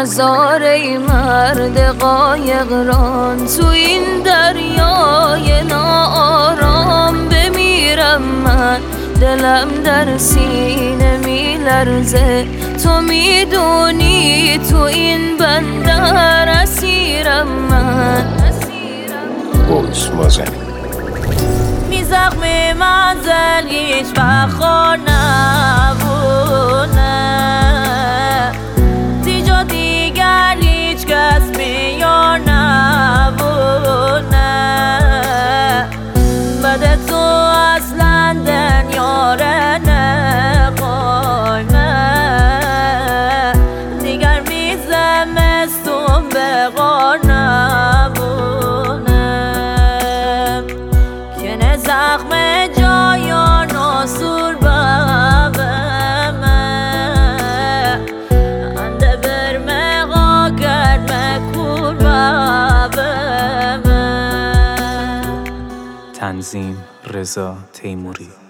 نظاره مرد قایقران تو این دریای ناآرام بمیرم من، دلم در سینه میلرزه، تو میدونی تو این بندر اسیرم من. بوس مازن می زخم منزل هیچ وقت خور نبونه، دیجا دیگر هیچ کس میار نبونه، بده تو اصلا دنیاره نقایمه، دیگر میزمستون به غار نبونه، کنه زخم جایا ناسور بابمه، انده برمه غاگر مکور بابمه. تنظیم رضا تیموری.